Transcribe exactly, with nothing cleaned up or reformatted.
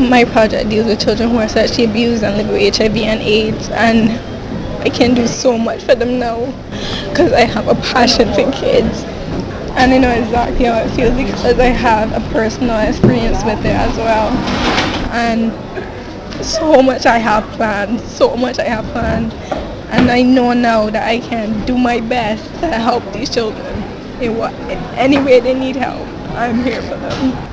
My project deals with children who are sexually abused and live with H I V and AIDS, and I can do so much for them now because I have a passion for kids. And I know exactly how it feels because I have a personal experience with it as well. And so much I have planned, so much I have planned. And I know now that I can do my best to help these children in what, in any way they need help. I'm here for them.